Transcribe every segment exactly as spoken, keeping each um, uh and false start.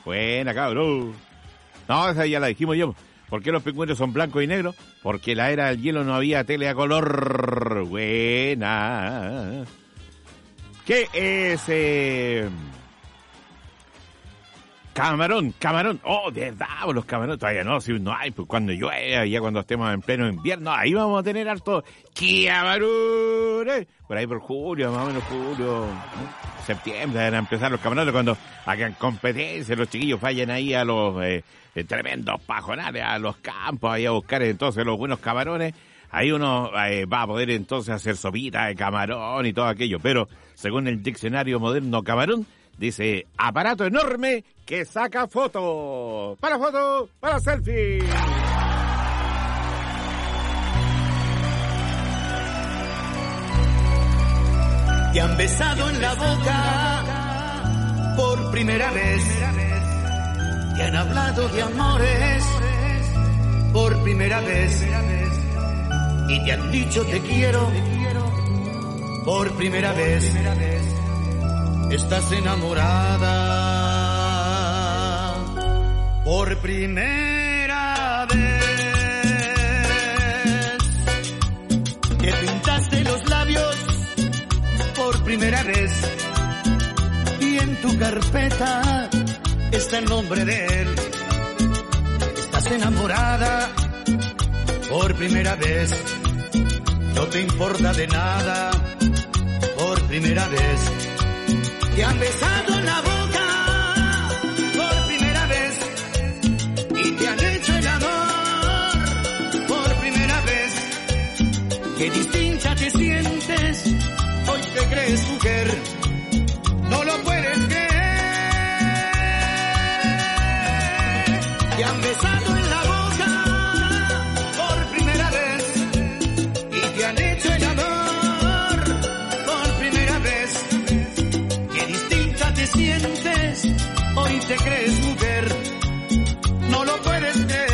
Buena, cabrón. No, esa ya la dijimos yo. ¿Por qué los pingüinos son blancos y negros? Porque en la era del hielo no había tele a color. Buena. ¿Qué es? Eh... Camarón, camarón. Oh, de verdad, los camarones. Todavía no, si no hay, pues cuando llueve, ya cuando estemos en pleno invierno, ahí vamos a tener harto camarones. Por ahí por julio, más o menos julio, ¿no? Septiembre, van a empezar los camarones cuando hagan competencia, los chiquillos vayan ahí a los eh, tremendos pajonales, a los campos, ahí a buscar entonces los buenos camarones. Ahí uno eh, va a poder entonces hacer sopita de camarón y todo aquello. Pero según el diccionario moderno camarón, dice, aparato enorme que saca fotos. Para fotos, para selfie. Te han besado en la boca por primera vez. Te han hablado de amores por primera vez. Y te han dicho te quiero por primera vez. Estás enamorada por primera vez. Te pintaste los labios por primera vez. Y en tu carpeta está el nombre de él. Estás enamorada por primera vez. No te importa de nada por primera vez. Te han besado en la boca por primera vez y te han hecho el amor por primera vez. Qué distinta te sientes, hoy te crees mujer, no lo puedes creer. Te han besado en la boca por primera vez y te han hecho el amor por primera vez. Te sientes, hoy te crees mujer, no lo puedes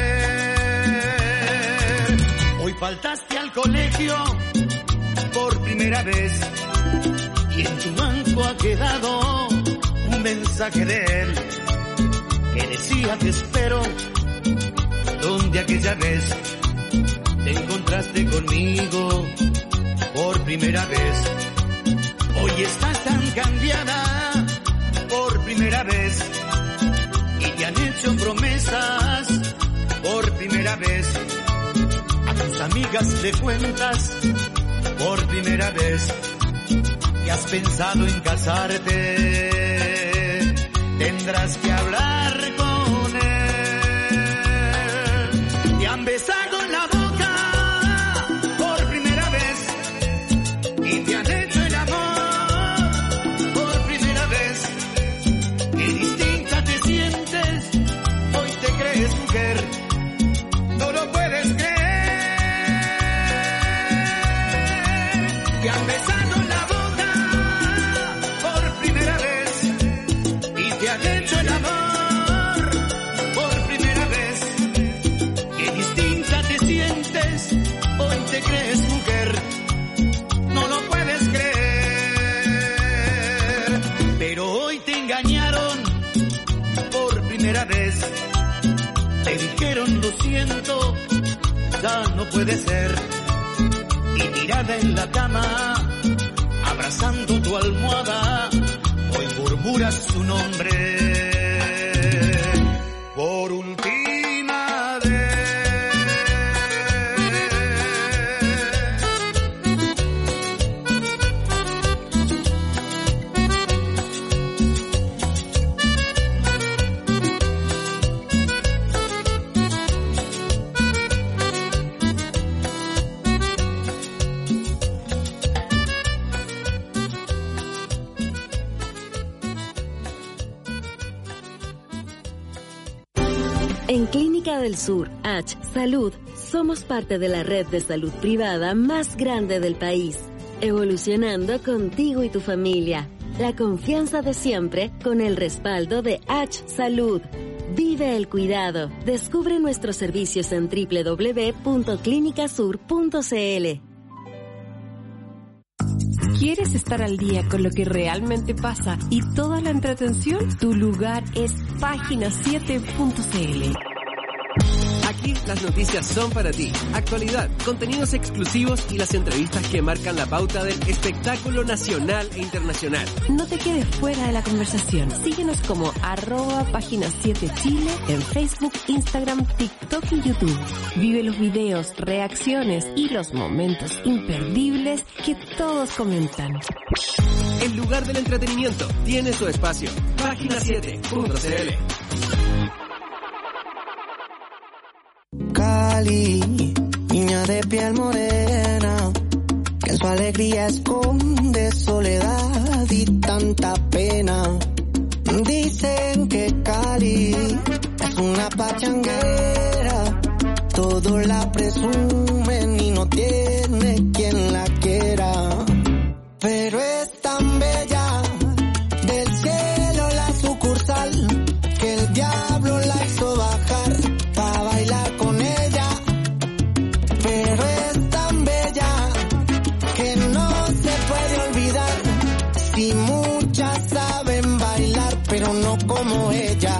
creer. Hoy faltaste al colegio por primera vez y en tu banco ha quedado un mensaje de él que decía te espero, donde aquella vez te encontraste conmigo por primera vez. Hoy estás tan cambiada por primera vez y te han hecho promesas por primera vez. A tus amigas le cuentas por primera vez y has pensado en casarte. Tendrás que hablar con él. Te han besado en la boca por primera vez y te han hecho el amor. No lo puedes creer. Te han besado en la boca por primera vez y te han hecho el amor por primera vez. Qué distinta te sientes, hoy te crees mujer, no lo puedes creer. Pero hoy te engañaron por primera vez. Te dijeron lo siento, ya no puede ser. Y tirada en la cama, abrazando tu almohada, hoy murmuras su nombre por última vez. En Clínica del Sur, H Salud, somos parte de la red de salud privada más grande del país, evolucionando contigo y tu familia. La confianza de siempre con el respaldo de H Salud. Vive el cuidado. Descubre nuestros servicios en doble u doble u doble u punto clínica sur punto c l. ¿Quieres estar al día con lo que realmente pasa y toda la entretención? Tu lugar es página siete punto c l. Aquí las noticias son para ti. Actualidad, contenidos exclusivos y las entrevistas que marcan la pauta del espectáculo nacional e internacional. No te quedes fuera de la conversación. Síguenos como arroba página siete Chile en Facebook, Instagram, TikTok y YouTube. Vive los videos, reacciones y los momentos imperdibles que todos comentan. El lugar del entretenimiento tiene su espacio. página siete punto c l. Cali, niña de piel morena, que en su alegría esconde soledad y tanta pena. Dicen que Cali es una pachanguera, todos la presumen y no tiene quien la quiera. Pero es tan bella, del cielo la sucursal, que el diablo la hizo bajar pa' bailar con ella. Pero es tan bella que no se puede olvidar. Si muchas saben bailar, pero no como ella.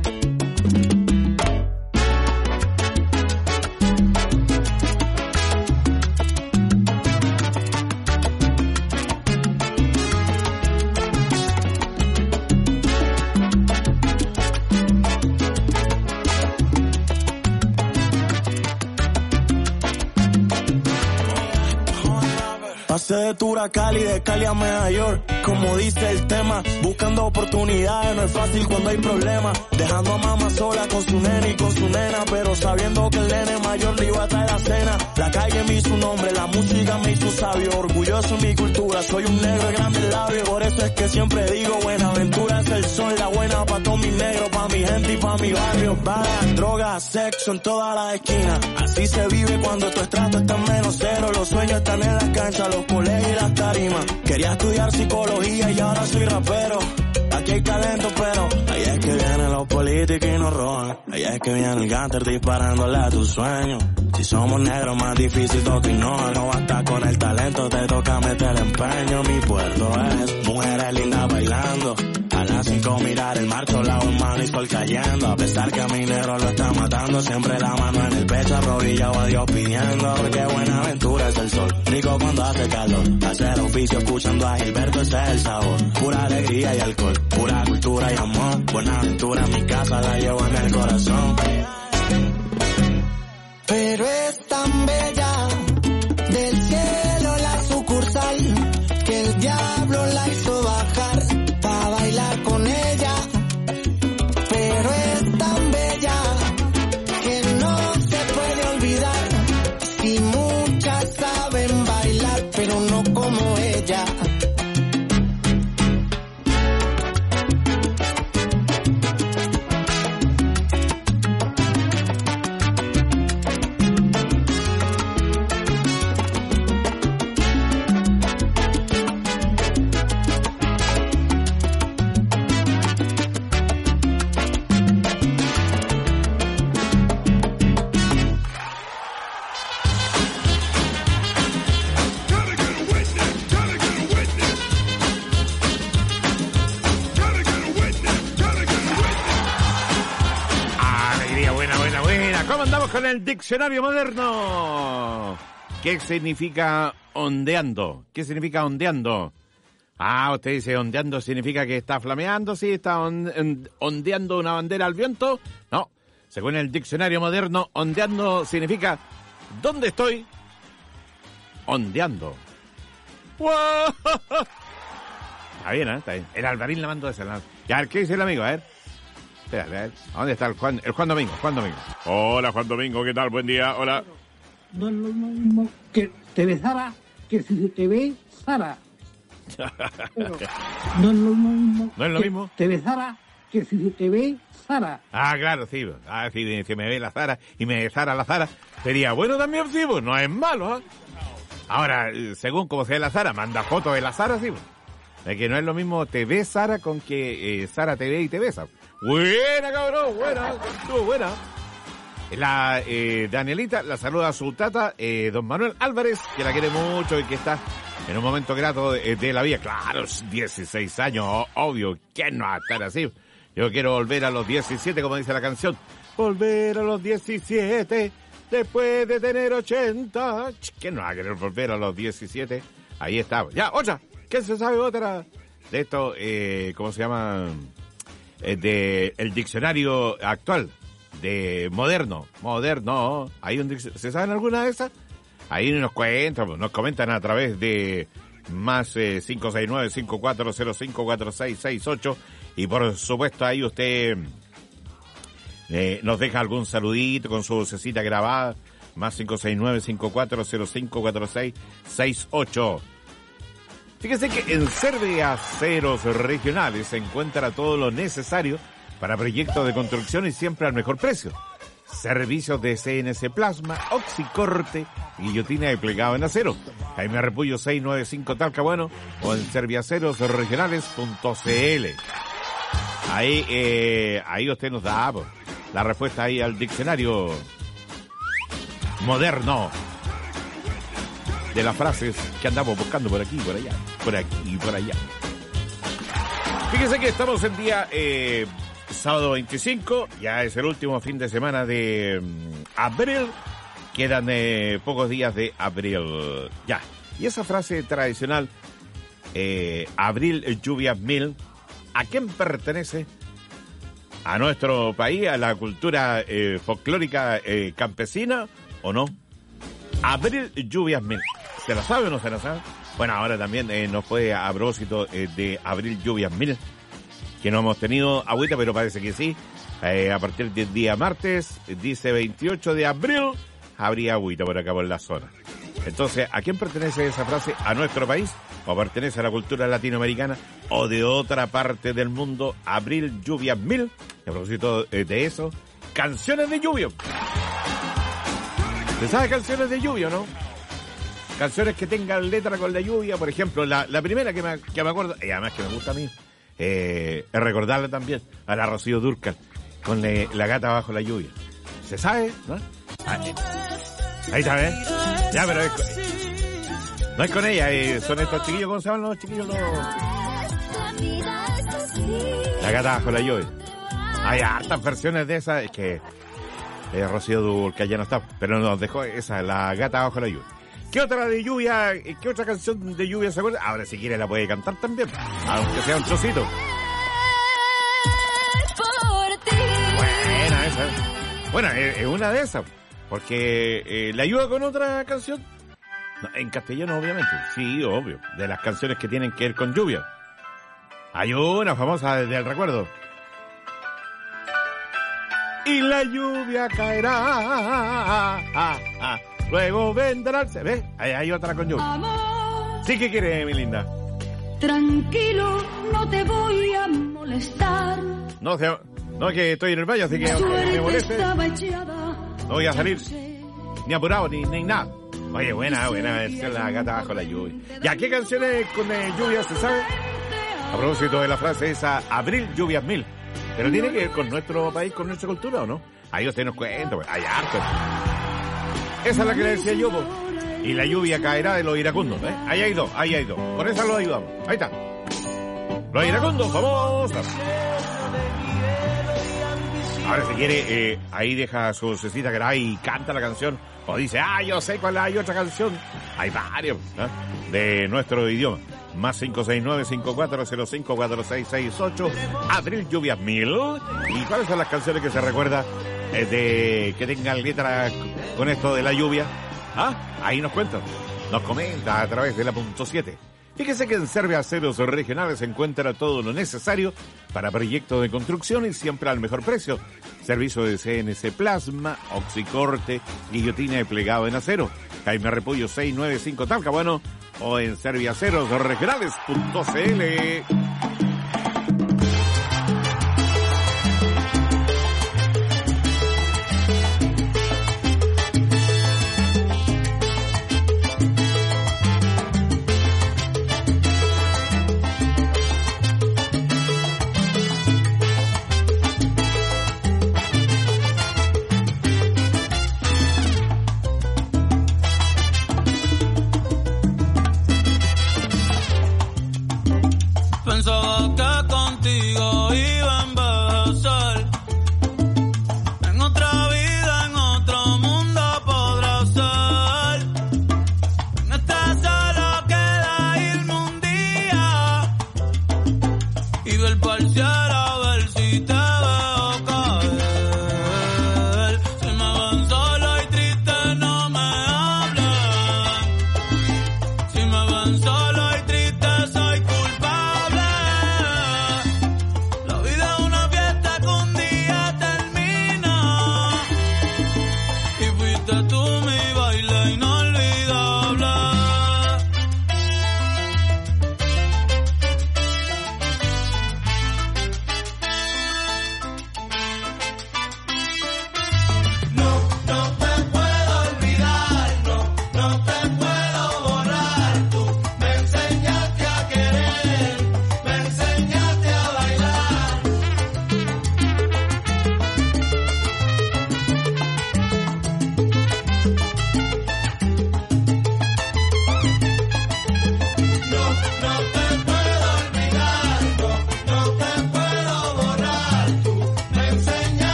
Pasé de Tura a Cali, de Cali a Nueva York. Como dice el tema, buscando oportunidades, no es fácil cuando hay problemas. Dejando a mamá sola con su nene y con su nena, pero sabiendo que el nene mayor le iba a traer la cena. La calle me hizo un hombre, la música me hizo sabio. Orgulloso en mi cultura, soy un negro de grandes labios. Por eso es que siempre digo, Buenaventura es el sol, la buena pa' todos mis negros, pa' mi gente y pa' mi barrio. Balas, drogas, sexo en todas las esquinas. Así se vive cuando tu estrato está en menos cero. Los sueños están en la cancha, los colegios y las tarimas. Quería estudiar psicología y ahora soy rapero. Aquí hay talento, pero ahí es que vienen los políticos y nos roban. Ahí es que viene el gánster disparándole a tus sueños. Si somos negros, más difícil toca y no. No basta con el talento, te toca meter el empeño. Mi puerto es mujeres lindas bailando. A las cinco mirar el mar, lado en mano y sol cayendo. A pesar que a mi negro lo está matando, siempre la mano en el pecho, arrodillado a Dios pidiendo. Porque Buenaventura es el sol, rico cuando hace calor. Hacer oficio escuchando a Gilberto, ese es el sabor. Pura alegría y alcohol, pura cultura y amor. Buenaventura en mi casa, la llevo en el corazón. Pero es tan bella, del cielo la sucursal, que el diablo la hizo bajar pa' bailar con ella. Pero es tan bella que no se puede olvidar. Si muchas saben bailar, pero no como ella. Con el diccionario moderno. ¿Qué significa ondeando? ¿Qué significa ondeando? Ah, usted dice ondeando significa que está flameando, sí, está on, ondeando una bandera al viento. No, según el diccionario moderno, ondeando significa ¿dónde estoy? Ondeando. ¡Wow! Está bien, ¿eh? Está bien. El Alvarín la mandó ese lado. Ya, a ver, ¿qué dice el amigo? A ver. Espérate, a ver. ¿Dónde está el Juan, el Juan Domingo? Juan Domingo. Hola, Juan Domingo, ¿qué tal? Buen día, hola. No es lo mismo que te ve Sara que si se te ve Sara. Pero no es lo mismo. ¿No es lo mismo? Te ve Sara que si se te ve Sara. Ah, claro, sí. Ah, sí, si me ve la Sara y me ve Sara la Sara, sería bueno también, sí, pues no es malo, ¿eh? Ahora, según como sea la Sara, manda fotos de la Sara, sí, pues. Es que no es lo mismo te ve Sara con que eh, Sara te ve y te besa. Buena, cabrón, buena, estuvo buena. La eh, Danielita la saluda a su tata, eh, don Manuel Álvarez, que la quiere mucho y que está en un momento grato de, de la vida. Claro, dieciséis años, obvio, ¿quién no va a estar así? Yo quiero volver a los diecisiete, como dice la canción. Volver a los diecisiete, después de tener ochenta. ¿Quién no va a querer volver a los diecisiete? Ahí está. Ya, otra. ¿Qué se sabe otra de esto? Eh, ¿Cómo se llama? Eh, de el diccionario actual. De moderno. Moderno. ¿Hay un dic- ¿Se saben alguna de esas? Ahí nos cuentan, nos comentan a través de más eh, cinco seis nueve, cinco cuatro cero cinco, cuatro seis seis ocho. Y por supuesto ahí usted eh, nos deja algún saludito con su vocecita grabada. Más cinco seis nueve, cinco cuatro cero cinco, cuatro seis seis ocho. Fíjese que en Serviaceros Regionales se encuentra todo lo necesario para proyectos de construcción y siempre al mejor precio. Servicios de C N C Plasma, oxicorte, guillotina y plegado en acero. Jaime Repullo seiscientos noventa y cinco Talcahuano o en serviaceros regionales punto c l. Ahí, eh, ahí usted nos da pues, la respuesta ahí al diccionario moderno de las frases que andamos buscando por aquí, por allá, por aquí y por allá. Fíjese que estamos en día eh, sábado veinticinco, ya es el último fin de semana de um, abril, quedan eh, pocos días de abril, ya. Y esa frase tradicional, eh, abril lluvias mil, ¿a quién pertenece? ¿A nuestro país, a la cultura eh, folclórica eh, campesina o no? Abril lluvias mil, ¿se la sabe o no se la sabe? Bueno, ahora también eh, nos puede a propósito eh, de abril lluvias mil, que no hemos tenido agüita, pero parece que sí. Eh, a partir del día martes, dice veintiocho de abril, habría agüita por acá por la zona. Entonces, ¿a quién pertenece esa frase? ¿A nuestro país? ¿O pertenece a la cultura latinoamericana? ¿O de otra parte del mundo? Abril, lluvias mil. A propósito de eso, canciones de lluvia. ¿Se sabe canciones de lluvia o no? Canciones que tengan letra con la lluvia, por ejemplo, la, la primera que me, que me acuerdo, y además que me gusta a mí, eh, es recordarle también a la Rocío Dúrcal, con le, La gata bajo la lluvia. ¿Se sabe? ¿No? Ahí, ahí está, ¿eh? Ya, pero es, no es con ella, eh, son estos chiquillos, ¿cómo se llaman los chiquillos? Los... La gata bajo la lluvia. Hay hartas versiones de esa, es que eh, Rocío Dúrcal ya no está, pero nos dejó esa, La gata bajo la lluvia. ¿Qué otra de lluvia, qué otra canción de lluvia se acuerda? Ahora si quiere la puede cantar también, aunque sea un trocito. Buena esa. Bueno, es, es una de esas, porque eh, ¿le ayuda con otra canción? No, en castellano, obviamente. Sí, obvio. De las canciones que tienen que ver con lluvia. Hay una famosa del recuerdo. Y la lluvia caerá. Ah, ah, ah. Luego vendrá el... ¿Ves? Hay, hay otra con lluvia. Amor, ¿sí que quiere, mi linda? Tranquilo, no te voy a molestar. No, se, no, que estoy en el baño, así que aunque me moleste, no voy a salir ni apurado, ni, ni nada. Oye, buena, buena versión, La gata bajo la lluvia. ¿Y a qué canciones con eh, lluvia se sabe? A propósito de la frase esa, abril lluvias mil. ¿Pero tiene que ver con nuestro país, con nuestra cultura o no? Ahí usted nos cuenta, pues, hay harto. Esa es la que le decía yo, pues. Y la lluvia caerá de los iracundos, ¿eh? Ahí hay dos, ahí hay dos. Por eso lo ayudamos. Ahí está. Los iracundos, vamos. Ahora si quiere, eh, ahí deja su vocecita grabada y canta la canción. O dice, ah, yo sé cuál hay otra canción. Hay varios, ¿eh? De nuestro idioma. Más cinco seis nueve, cinco cuatro cero cinco, cuatro seis seis ocho. Abril lluvias mil. ¿Y cuáles son las canciones que se recuerda eh, de que tengan letra con esto de la lluvia? Ah, ahí nos cuentan. Nos comenta a través de la punto siete. Fíjese que en Serviaceros Regionales se encuentra todo lo necesario para proyectos de construcción y siempre al mejor precio. Servicio de C N C Plasma, oxicorte, guillotina y plegado en acero. Jaime Repollo seiscientos noventa y cinco Talcahuano o en serviaceros regionales punto c l.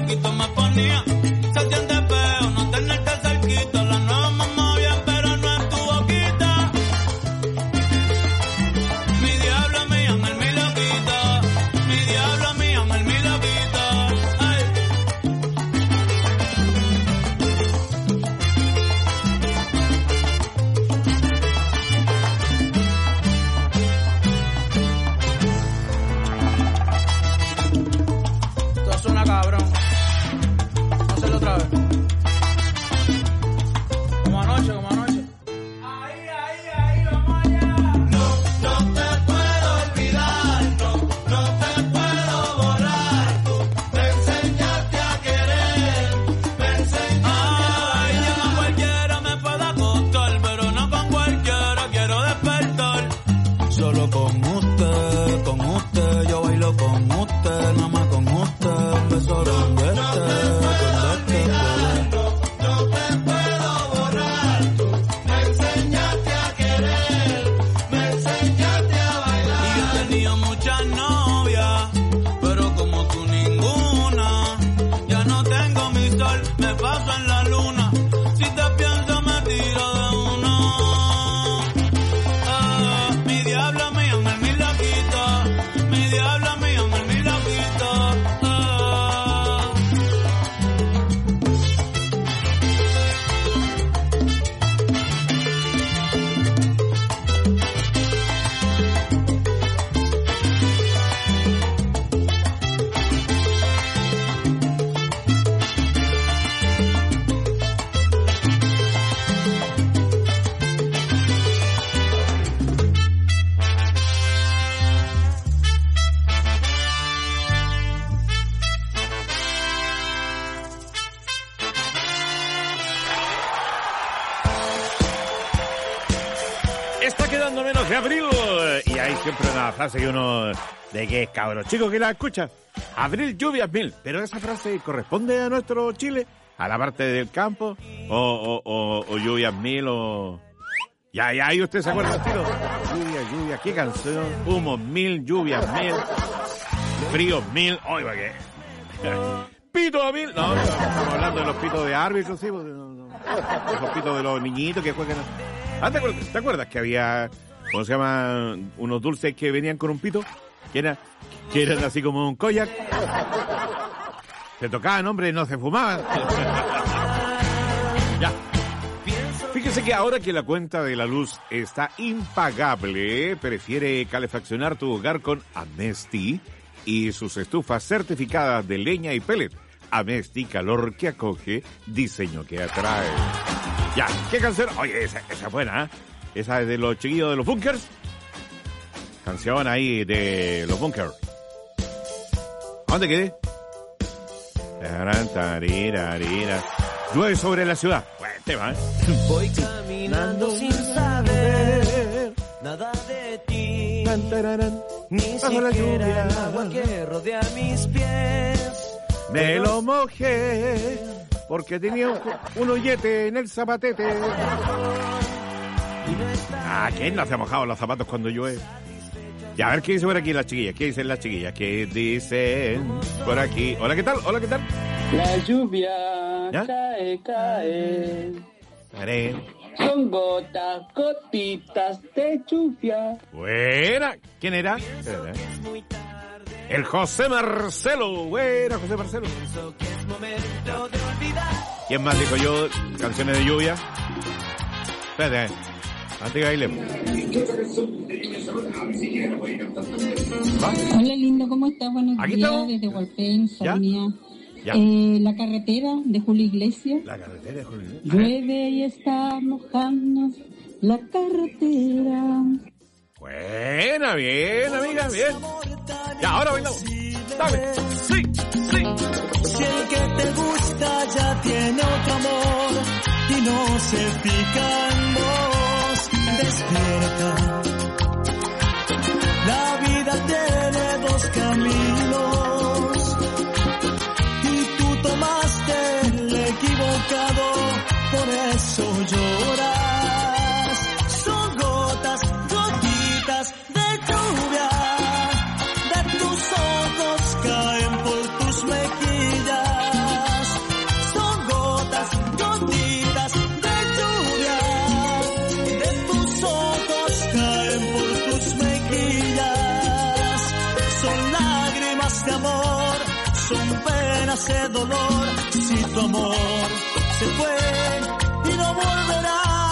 loquito me ponía. Se siente feo no tenerte cerquita. La nueva mamá bien, pero no en tu boquita. Mi diablo me llama el mi loquita. Mi diablo me llama el mi loquita. Ay. Esto suena cabrón. Vamos a hacerlo otra vez. Como anoche, como anoche. Ahí, ahí, ahí, vamos allá. No, no te puedo olvidar, no, no te puedo borrar. Tú me enseñaste a querer, me enseñaste a bailar. Ay, yo con cualquiera me puedo acostar, pero no con cualquiera quiero despertar. Solo con usted, con usted, yo bailo con usted, nada más con usted, un beso donde esté, donde esté. No te puedo borrar, tú me enseñaste a querer, me enseñaste a bailar. Y yo he tenido muchas novias, pero como tú ninguna. Ya no tengo mi sol, me paso en la luna. Si te pienso me tiro de uno. Ah, mi diablo me llama el mi loquito. Mi diablo me llama el mi loquito. Ah. Está quedando menos de abril. Y hay siempre una frase que uno, de que es cabro chico que la escucha. Abril, lluvias mil. Pero esa frase corresponde a nuestro Chile, a la parte del campo, o, o, o, o lluvias mil, o... Ya, ya, ahí usted se acuerda, tiro. Lluvia, lluvia, qué canción. Humos mil, lluvias mil, fríos mil. Oiga, ¿qué? Pito mil. No, no, estamos hablando de los pitos de árbitros, sí. No, no. Esos pitos de los niñitos que juegan. Ah, ¿te acuerdas, ¿te acuerdas que había, cómo se llama, unos dulces que venían con un pito? Que, era, que eran así como un koyak. Se tocaban, hombre, no se fumaban. Ya. Fíjese que ahora que la cuenta de la luz está impagable, prefiere calefaccionar tu hogar con Amesti y sus estufas certificadas de leña y pellet. Amesti, calor que acoge, diseño que atrae. Ya, ¿qué canción? Oye, esa, esa es buena, ¿eh? Esa es de los chiquillos de los Bunkers. Canción ahí de los Bunkers. ¿A dónde quedé? Llueve sobre la ciudad. Buen tema, ¿eh? Voy caminando sin saber nada de ti. Ni siquiera el agua que rodea mis pies. Me lo mojé porque tenía un, un hoyete en el zapatete. Ah, ¿quién no se ha mojado los zapatos cuando llueve? Ya, a ver qué dice por aquí las chiquillas. ¿Qué dicen las chiquillas? ¿Qué dicen por aquí? Hola, ¿qué tal? Hola, ¿qué tal? La lluvia ¿Ya? cae, cae. Haré. Son gotas, gotitas de lluvia. Buena. ¿Quién era? El José Marcelo. Buena, José Marcelo. ¿Quién más dijo yo? Canciones de lluvia. Espérate, antes que bailemos. ¿Va? Hola, lindo, ¿cómo estás? Buenos Aquí días, estamos. desde Hualpén, Sonia. Ya. Eh, la carretera de Julio Iglesias. La carretera de Julio Iglesias. Llueve y está mojando la carretera. Buena, bien, amiga, bien. Ya, ahora bailamos. Dale. Sí, sí. Si el que te gusta ya tiene otro amor y no se fija en vos, despierta. La vida tiene dos caminos y tú tomaste el equivocado, por eso lloras. Son gotas, gotitas de lluvia, de tus ojos caen por tus mejillas. ese dolor si tu amor se fue y no volverá.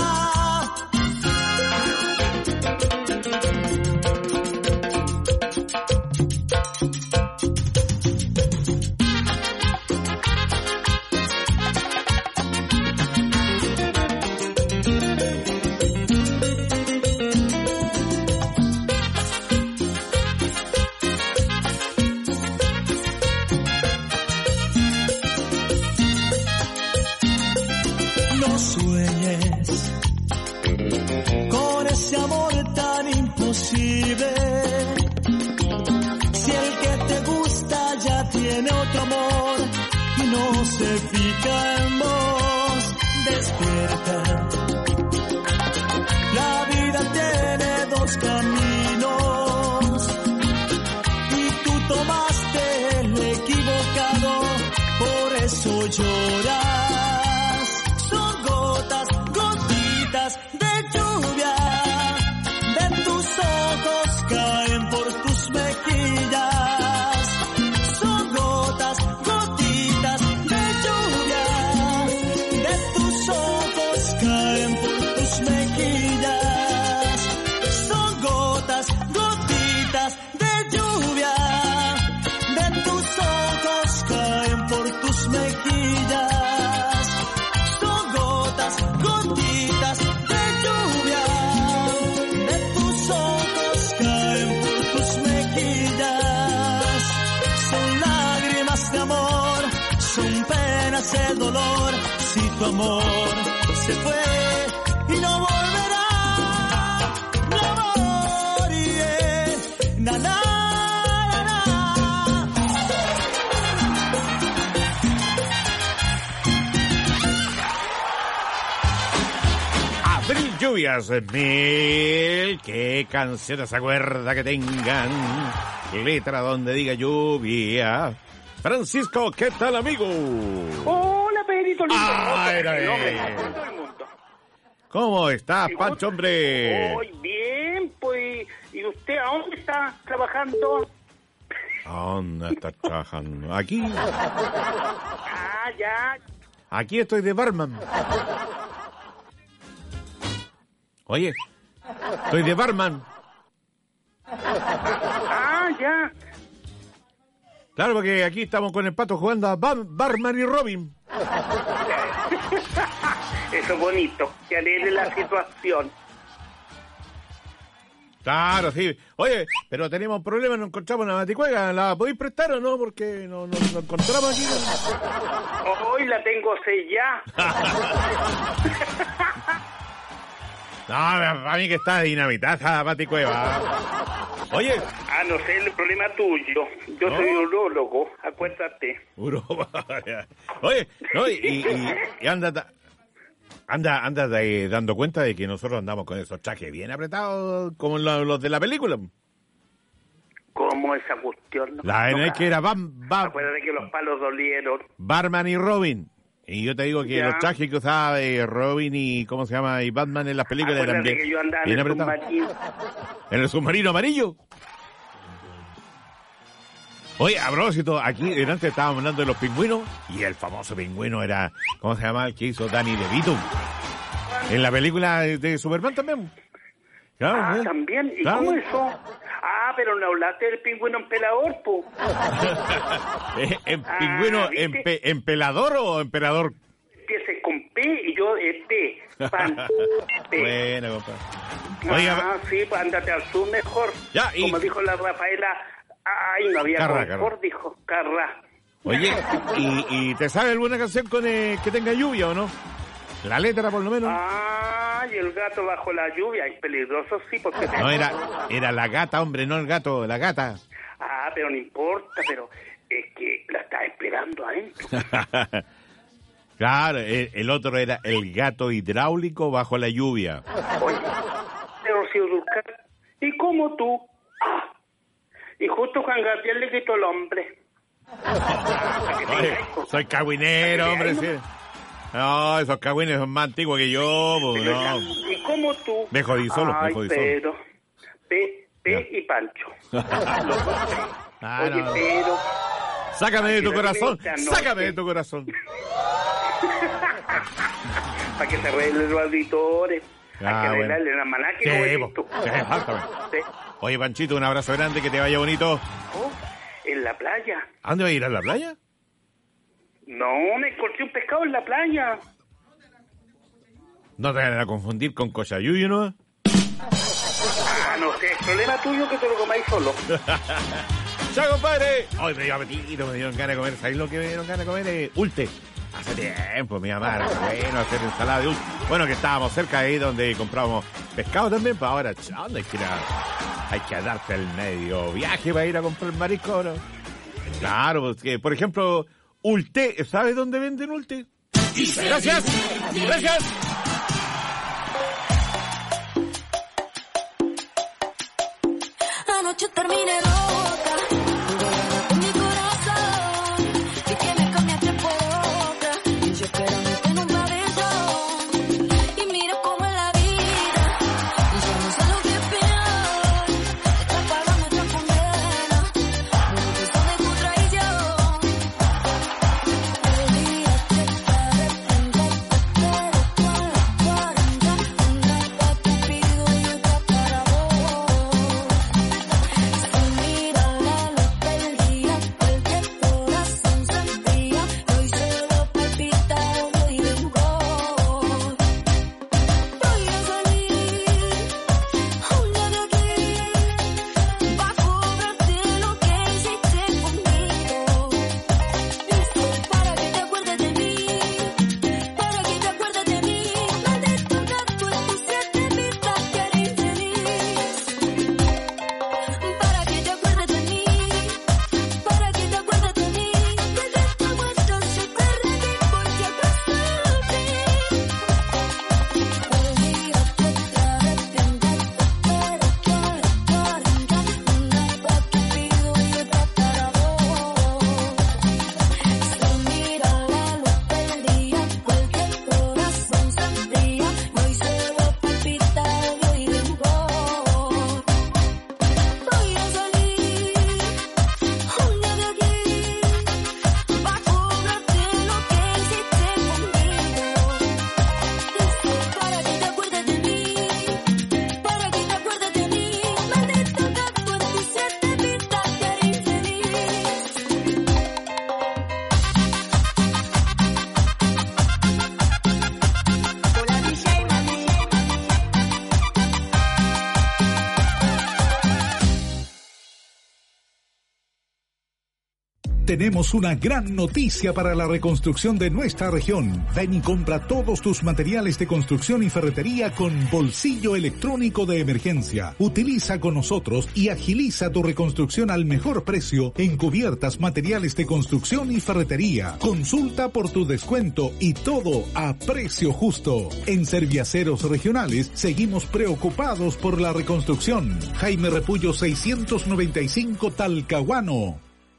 Si el que te gusta ya tiene otro amor y no se fija en vos, despierta. La vida tiene dos caminos y tú tomaste el equivocado, por eso lloras. Son gotas, gotitas de lluvia. Caen por tus mejillas, son gotas, gotitas de lluvia, de tus ojos caen por tus mejillas, son gotas, gotitas de lluvia, de tus ojos caen por tus mejillas, son gotas, gotitas de lluvia, de tus ojos caen por tus mejillas, son lágrimas de amor, son penas de dolor, si tu amor se fue y no volverá, mi amor, yeah. na, na, na, na. Abril Lluvias, mil, qué canciones se acuerda que tengan letra donde diga lluvia. Francisco, ¿qué tal, amigo? Hola, Pedrito lindo. Ah, era El hombre él. más lindo del mundo. ¿Cómo estás, Pancho, hombre? Muy bien, pues, ¿y usted a dónde está trabajando? ¿A dónde estás trabajando? Aquí, Ah, ya. aquí estoy de barman. Oye, estoy de barman. Ah, ya. Claro, porque aquí estamos con el Pato jugando a Bar- Barman y Robin. Eso es bonito, que alegre la situación. Claro, sí. Oye, pero tenemos un problema, no encontramos una baticuega. ¿La podéis prestar o no? Porque no, no, no encontramos aquí. Hoy la tengo sellada. No, a mí que está dinamitada la baticueva. Oye. Ah, no sé, el problema tuyo. Yo ¿No? soy urólogo, acuérdate. Europa. Oye, no, y, y, y anda, anda, anda de- dando cuenta de que nosotros andamos con esos trajes bien apretados como lo- los de la película. ¿Cómo esa cuestión? No, La no, N que era Bam, Bam, acuérdate que los palos dolieron. Barman y Robin. Y yo te digo que Ya. los trajes que usaba de Robin y, ¿cómo se llama? Y Batman en las películas eran Acuérdate bien, que yo andaba en bien el apretados. submarino. ¿En el submarino amarillo? Oye, a propósito, aquí delante estábamos hablando de los pingüinos y el famoso pingüino era, ¿cómo se llama? El que hizo Danny DeVito. En la película de Superman también. Claro, Ah, ¿eh? también. ¿Y Claro. cómo eso? Ah, pero no hablaste del pingüino emperador, po. Eh, ¿En Ah, pingüino ¿viste? empe- empelador o emperador? Empieces con P y yo eh, P. Pan. P. Bueno, compadre. Oiga, Ah, sí, pues ándate al sur mejor. Ya, y- Como dijo la Rafaela, ay, no había Carra, confort, dijo Carra. oye, ¿y, y te sabe alguna canción con eh, que tenga lluvia o no? La letra, por lo menos. Ah, y el gato bajo la lluvia, es peligroso, sí, porque... No, era, era la gata, hombre, no el gato, la gata. Ah, pero no importa, pero es que la está esperando adentro. Claro, el, el otro era el gato hidráulico bajo la lluvia. Oye, pero si Durcal, ¿y cómo tú? Ah, y justo Juan Gabriel le quitó el hombre. Para que Oye, tenga hijos. soy cagüinero, hombre, Ay, sí. no. No, esos cagüines son más antiguos que yo, po, Pero no. ya, ¿y cómo tú? Me jodí solo, me Ay, jodí solo. pero, P, P Ya. y Pancho. Los dos P. Ah, Oye, no. pero, Sácame de tu corazón, sácame de tu corazón. Para que se arreglen los auditores. Ah, Hay que arreglarle bueno. la maná que Sí, no he po. visto. Sí, exactamente. Sí. Oye, Panchito, un abrazo grande, que te vaya bonito. Oh, en la playa. ¿A dónde vas a ir? ¿A la playa? No, me encontré un pescado en la playa. No te van a confundir con Cochayuyo, ¿no? Ah, no sé, problema tuyo que te lo comáis solo. ¡Chao, compadre! Hoy me dio apetito, me dieron ganas de comer. ¿Sabéis lo que me dieron ganas de comer? Eh, ulte. Hace tiempo, mi mamá, era bueno hacer ensalada de ulte. Bueno, que estábamos cerca de ahí donde comprábamos pescado también, pues ahora, ¿dónde hay que ir a, hay que darte el medio viaje para ir a comprar marisco, ¿no? Claro, pues que, por ejemplo, ulte, ¿sabes dónde venden ulte? Gracias, gracias. Anoche terminé loca, con mi corazón, y que me cambiaste por otra, y yo esperándote en un pabellón, y mira cómo es la vida, y yo no sé lo que es peor, está pagando esta condena, por lo que son de tu traición. Olvídate para arrepenterte, pero tú a las cuarenta, una pa' Cupido y otra para vos. Mira la luz del día, cualquier corazón se enfría, hoy solo palpita uno y de un gol. Voy a salir un día de aquí, pa' cobrarte lo que hiciste conmigo. Esto para que te acuerdes de mí, para que te acuerdes de mí. Maldito gato en tus siete vidas que haré infeliz. Para que te acuerdes de mí, para que te acuerdes de mí, que de esta vuelta se perdí porque atrás de ti. Olvídate para arrepenterte, pero tú a las cuarenta, una pa' Cupido y otra para vos. Se mira la luz del día, cualquier corazón se enfría, hoy solo palpita uno y de un gol. Voy a salir un día de aquí, pa' cobrarte lo que hiciste conmigo. Esto para que te acuerdes de mí, para que te acuerdes de mí. Maldito gato en tus siete vidas que haré infeliz. Hola, D J Mami. Tenemos una gran noticia para la reconstrucción de nuestra región. Ven y compra todos tus materiales de construcción y ferretería con bolsillo electrónico de emergencia. Utiliza con nosotros y agiliza tu reconstrucción al mejor precio en cubiertas, materiales de construcción y ferretería. Consulta por tu descuento y todo a precio justo. En Serviaceros Regionales seguimos preocupados por la reconstrucción. Jaime Repullo seiscientos noventa y cinco, Talcahuano.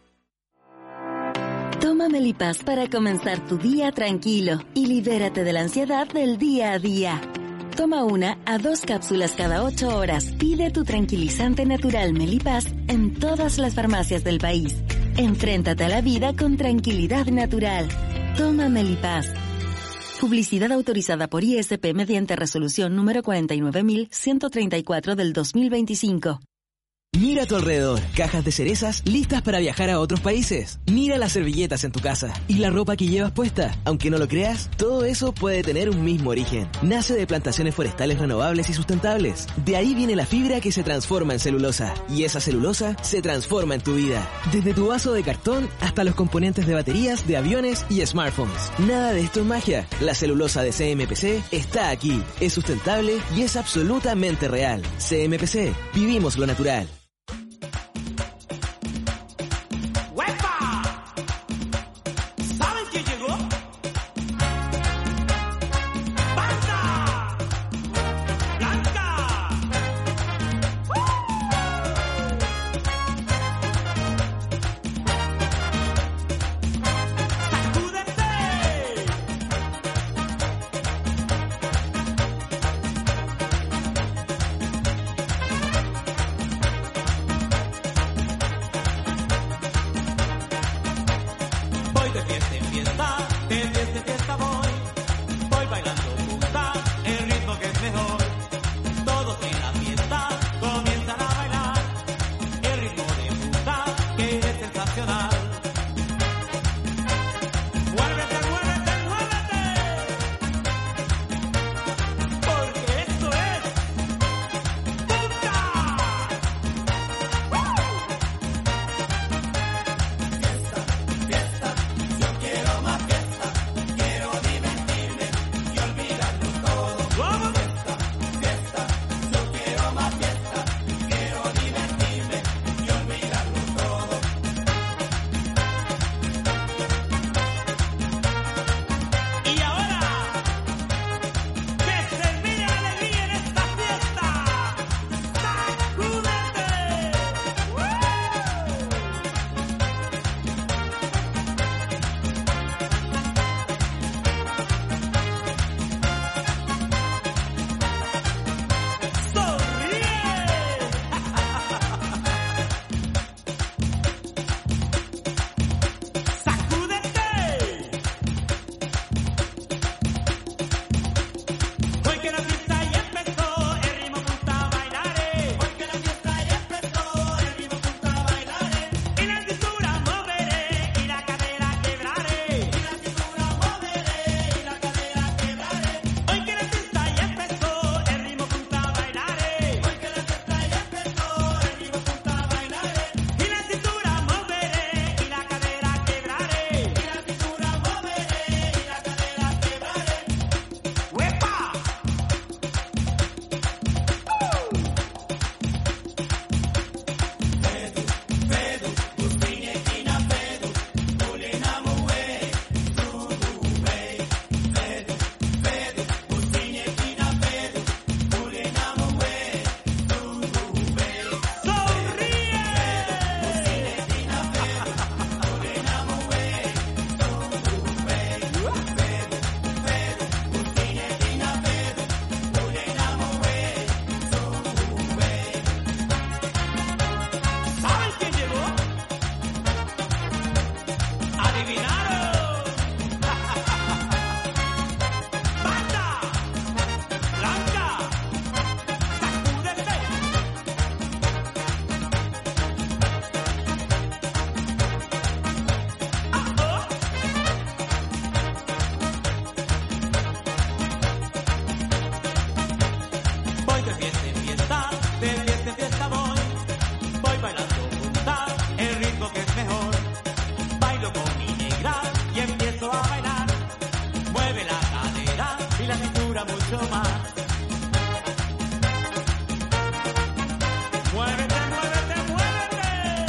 Toma Melipaz para comenzar tu día tranquilo y libérate de la ansiedad del día a día. Toma una a dos cápsulas cada ocho horas. Pide tu tranquilizante natural Melipaz en todas las farmacias del país. Enfréntate a la vida con tranquilidad natural. Toma Melipaz. Publicidad autorizada por I S P mediante resolución número cuarenta y nueve mil ciento treinta y cuatro del dos mil veinticinco. Mira a tu alrededor, cajas de cerezas listas para viajar a otros países. Mira las servilletas en tu casa y la ropa que llevas puesta. Aunque no lo creas, todo eso puede tener un mismo origen. Nace de plantaciones forestales renovables y sustentables. De ahí viene la fibra que se transforma en celulosa. Y esa celulosa se transforma en tu vida. Desde tu vaso de cartón hasta los componentes de baterías de aviones y smartphones. Nada de esto es magia. La celulosa de C M P C está aquí. Es sustentable y es absolutamente real. C M P C. Vivimos lo natural. ¿Saben quién llegó? mucho más. Muévete, muévete, muévete.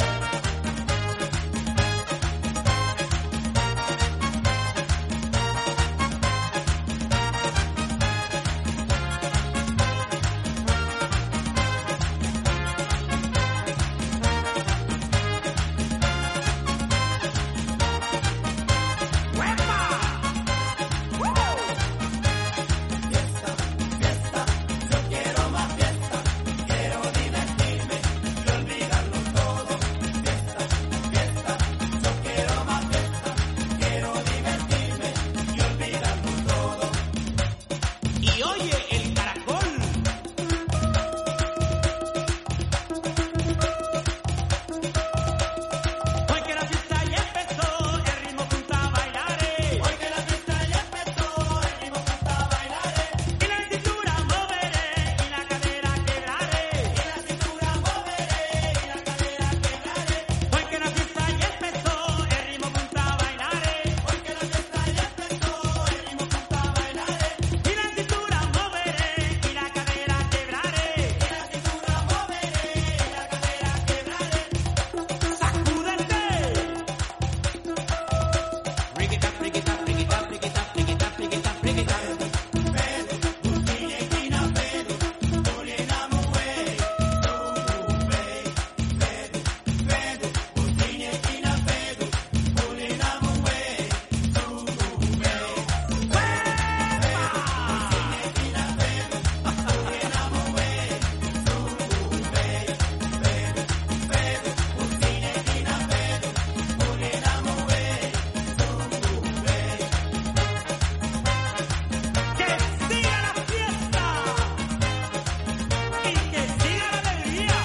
Y oye el caracol. Hoy que la fiesta ya empezó, el ritmo punta a bailar. Hoy que la fiesta ya empezó, el ritmo punta a bailar. Y la cintura moveré, y la cadera quebraré. Y la cintura moveré, y la cadera quebraré. Hoy que la fiesta ya empezó, el ritmo punta a bailar. Hoy que la fiesta ya empezó, el ritmo punta a bailar. Y la cintura moveré, y la cadera quebraré. Y la cintura moveré, y la cadera quebraré. Sacúdete. Riquita, riquita, riquita, riquita, riquita, riquita, riquita. Pedo, Putini, Esquina, Pedo, Juliana, Mujer. Pedo, Pedo, Putini, Esquina, Pedo, Juliana, Mujer. Que siga la fiesta y que siga la alegría.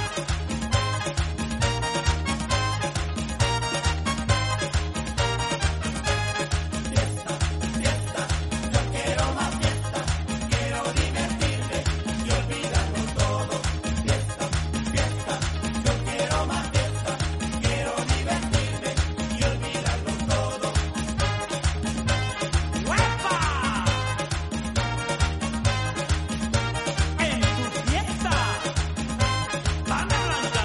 Fiesta, fiesta, yo quiero más fiesta, quiero divertirme y olvidarlo todo. Fiesta, fiesta, yo quiero más fiesta, quiero divertirme y olvidarlo todo. ¡Huepa! En tu fiesta, banda blanca.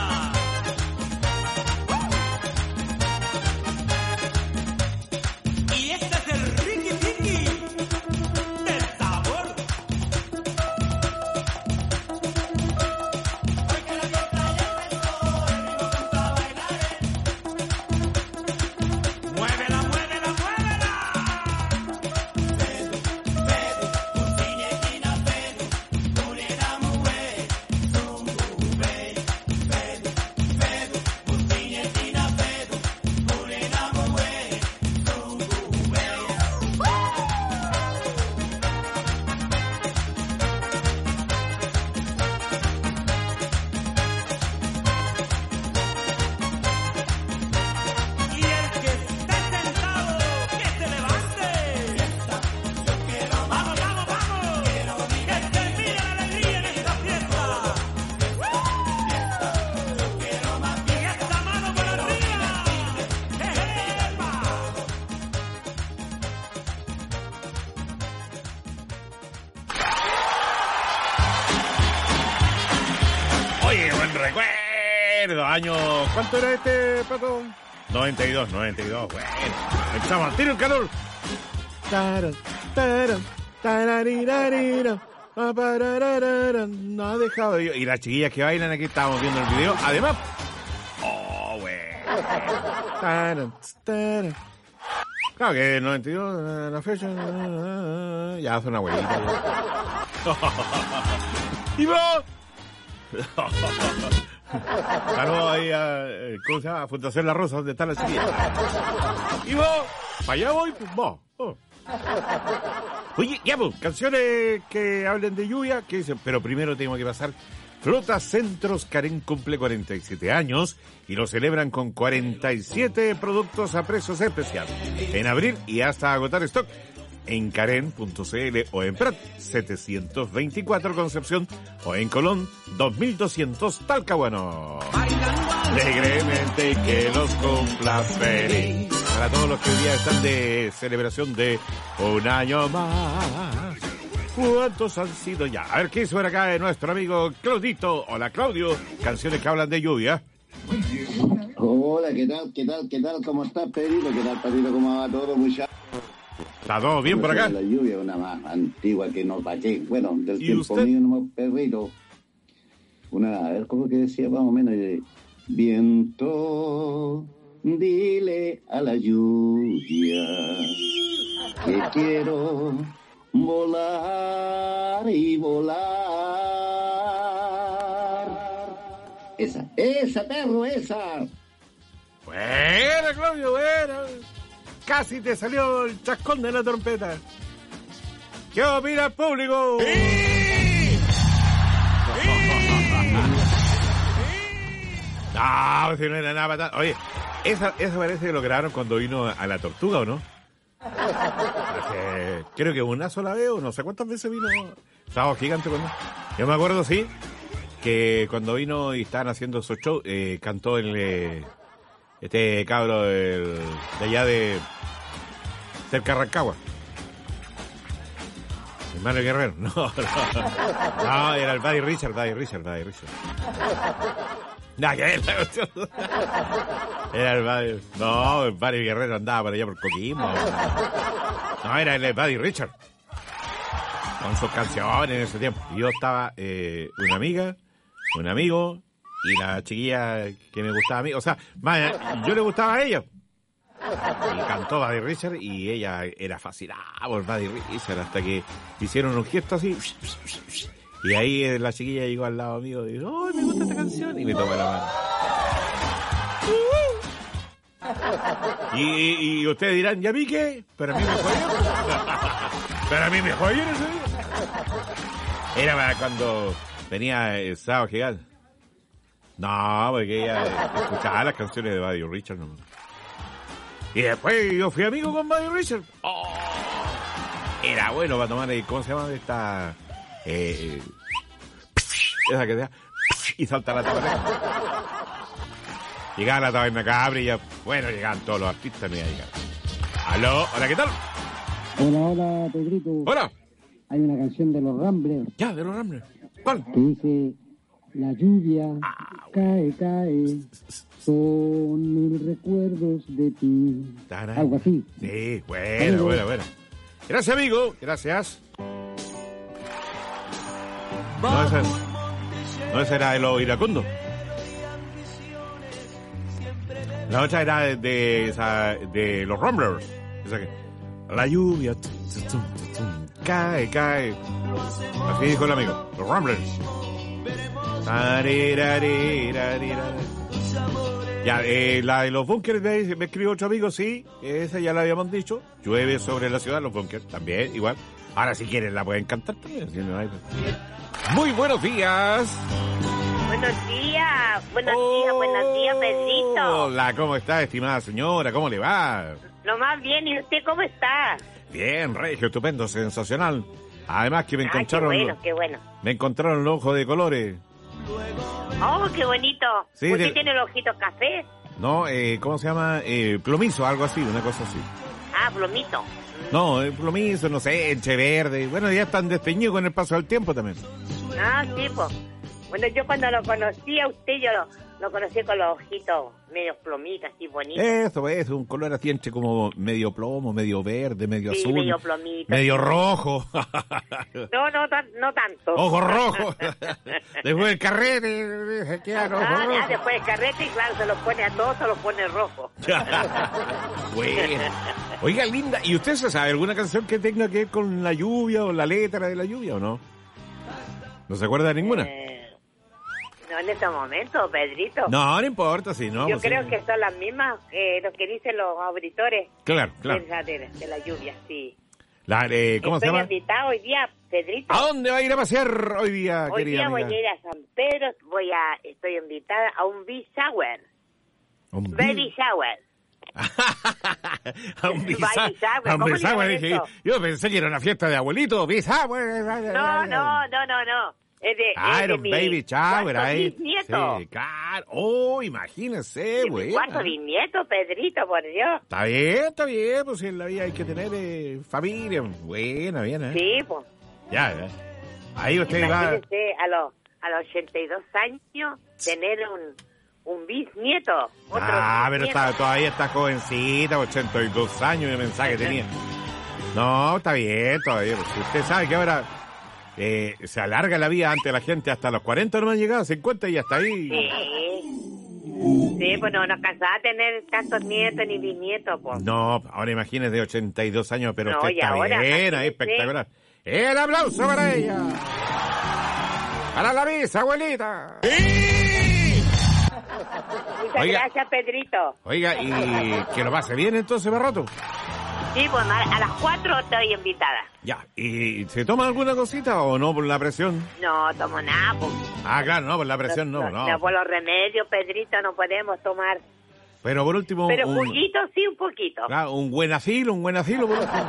Y este es el Ricky Tiki del sabor. Hoy que la fiesta ya empezó, el ritmo punta a bailar. Muévela, muévela, muévela. Pedo, pedo, Putini, Esquina, Pedo, Juliana, Mujer. Sube, pedo, pedo, Putini, Esquina, Pedo, Juliana, Mujer. Y el que esté sentado, que se levante. Fiesta, yo quiero más. Vamos, vamos, vamos. Quiero que termine la alegría en esta fiesta. Fiesta, yo quiero más. Y esta mano por arriba. ¡Epa! Oye, buen recuerdo. Año, ¿cuánto era este, Pato? noventa y dos, noventa y dos. Bueno, empezamos al tiro el calor. Taran, taran, tararirarira, paparararara. No ha dejado. Y las chiquillas que bailan aquí, estábamos viendo el video. Además, oh, bueno. Taran, taran. Claro que el noventa y dos, la fecha. Ya hace una abuelita. ¡Y vos! Claro, ahí a, ¿cómo se llama? A Fundación La Rosa, donde está la chiquilla. Y vos, para allá voy, pues vos. Oh. Oye, ya pues, canciones que hablen de lluvia, que dicen, pero primero tengo que pasar. Flota Centros Karen cumple cuarenta y siete años y lo celebran con cuarenta y siete productos a precios especiales. En abril y hasta agotar stock. En Karen punto c l o en Prat setecientos veinticuatro Concepción o en Colón dos mil doscientos Talcahuano. Alegremente que los cumplas feliz. Para todos los que hoy día están de celebración de un año más. ¿Cuántos han sido ya? A ver, ¿qué suena acá de nuestro amigo Claudito? Hola, Claudio. Canciones que hablan de lluvia. Hola, ¿qué tal? ¿Qué tal? ¿Qué tal? ¿Cómo estás, Pedrito? ¿Qué tal, Pedrito? ¿Cómo va todo, muchachos? ¿Está todo bien por acá? La lluvia, una más antigua que nos baché. Bueno, del ¿Y tiempo usted? mío, nomás, Pedrito. Una, a ver, ¿cómo que decía más o menos? Eh, Viento, dile a la lluvia que quiero volar y volar. Esa, esa, perro, esa. Buena, Claudio, buena. Casi te salió el chascón de la trompeta. ¿Qué opina el público? No, si no era nada para tanto. Oye, esa, esa parece que lo grabaron cuando vino a La Tortuga, ¿o no? Porque creo que una sola vez, o no sé cuántas veces vino. Sábado Gigante cuando. Yo me acuerdo, sí, que cuando vino y estaban haciendo esos shows, eh, cantó el, eh, este cabro del, de allá de cerca de Rancagua. Hermano Guerrero. No, no. No, era el Buddy Richard, Buddy Richard, Buddy Richard. No, que era la cuestión. Era el Buddy. No, el Buddy Guerrero andaba por allá por Coquimbo. No, era el Buddy Richard. Con sus canciones en ese tiempo. Y yo estaba, eh, una amiga, un amigo y la chiquilla que me gustaba a mí. O sea, más, yo le gustaba a ella. Y cantó Buddy Richard y ella era fascinada por Buddy Richard hasta que hicieron un gesto así. Y ahí eh, la chiquilla llegó al lado mío y dijo, ¡oh, me gusta esta canción! Y me tomó la mano. Y, y ustedes dirán, ¿y a mí qué? Pero a mí me fue bien. Pero a mí me fue bien ese día. Era para cuando venía el sábado gigante. No, porque ella escuchaba las canciones de Buddy Richard. No. Y después yo fui amigo con Buddy Richard. Oh, era bueno para tomar, ¿cómo se llama esta? Eh, esa que sea y salta la taberna. Llegaba la taberna cabra y ya, bueno, llegaban todos los artistas, no iba a llegar. Aló, hola, ¿qué tal? Hola, hola, Pedrito. Hola. Hay una canción de los Ramblers. Ya, de los Ramblers. ¿Cuál? Que dice, la lluvia cae, cae, son mil recuerdos de ti. Tarán. Algo así. Sí, bueno, bueno, bueno. Gracias, amigo. Gracias. No, ese, no, ese era de los iracundos. La otra era de, de, esa, de los Ramblers. Esa que, la lluvia tum, tum, tum, tum, cae, cae. Así dijo el amigo. Los Ramblers. Ya, eh, la de los bunkers me, me escribió otro amigo, sí. Esa ya la habíamos dicho. Llueve sobre la ciudad, los bunkers también, igual. Ahora, si quieren, la pueden cantar también. Si no hay... Muy buenos días. Buenos días, buenos días, buenos días, Pedrito. Hola, ¿cómo está, estimada señora? ¿Cómo le va? Lo más bien, ¿y usted cómo está? Bien, regio, estupendo, sensacional. Además que me Ah, encontraron... qué bueno, qué bueno. Me encontraron los ojos de colores. Oh, qué bonito. Sí, ¿Usted de- tiene los ojitos café? No, eh, ¿cómo se llama? Eh, plomizo, algo así, una cosa así. Ah, plomito. No, eh, plomizo, no sé, enche verde. Bueno, ya están desteñidos con el paso del tiempo también. Ah, sí, pues. Bueno, yo cuando lo conocí a usted, yo lo, lo conocí con los ojitos medio plomitos, así bonitos. Eso, es un color así entre como medio plomo, medio verde, medio Sí, azul. medio plomito. Medio rojo. No, no, tan- no tanto. Ojo rojo. Después del carrete, se quedan ojos Ah, rojos. ya, después el carrete, claro, se lo pone a todos, se lo pone rojo. Bueno. Oiga, linda, ¿y usted se sabe alguna canción que tenga que ver con la lluvia o la letra de la lluvia o no? ¿No se acuerda de ninguna? Eh, no en este momento, Pedrito. No, no importa, si no. Yo pues, creo sí. que son las mismas, eh, lo que dicen los auditores. Claro, claro. De, la, de, de la lluvia, sí. La, eh, ¿Cómo Estoy se llama? invitado hoy día, Pedrito. ¿A dónde va a ir a pasear hoy día, Hoy querida día voy amiga? a ir a San Pedro, voy a, estoy invitada a un baby shower. Un Baby shower. A un Baby bisa- shower, a un ¿cómo le bisabuelo, llaman dije, eso? yo pensé que era una fiesta de abuelito, bisabuelo. No, no, no, no, no. Es de, Ah, es era de un mi baby shower cuarto ahí. bisnieto. Sí, claro. Oh, imagínese, Mi güey. cuarto bisnieto, Pedrito, por Dios. Está bien, está bien, pues en la vida hay que tener eh, familia. Buena, bien, ¿eh? Sí, pues. Ya, ya. Ahí usted va... Imagínese a los, a los ochenta y dos años tener un, un bisnieto. Otro Ah, pero bisnieto. está, todavía está jovencita, ochenta y dos años de mensaje tenía. No, está bien todavía. Pues, usted sabe que ahora eh, se alarga la vida antes la gente hasta los cuarenta no me han llegado, cincuenta y hasta ahí. Sí. Sí, pues no nos cansaba tener tantos nietos ni bisnietos, pues. No, ahora imagínese de ochenta y dos años, pero No, usted y está ahora, bien, ahí, imagínese. espectacular. El aplauso para ella. Para la misa, abuelita. Muchas Oiga. gracias, Pedrito. Oiga, y que lo pase bien entonces, Barroto. Sí, pues a a las cuatro estoy invitada. Ya, ¿y se toma alguna cosita o no por la presión? No tomo nada, pues. Ah, claro, no, por la presión no, no. No, por los remedios, Pedrito, no podemos tomar. Pero por último... Pero un, juguito sí, un poquito. claro, un buen asilo, un buen asilo por último.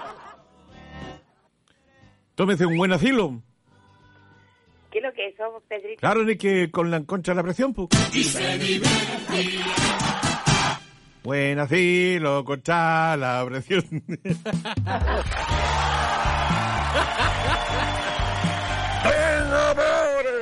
Tómese un buen asilo. ¿Qué es lo que es eso, Pedrito? Claro, ni que con la contra la presión, pues. Y se divertía. Buen asilo contra la presión. ¡Venga, pobre!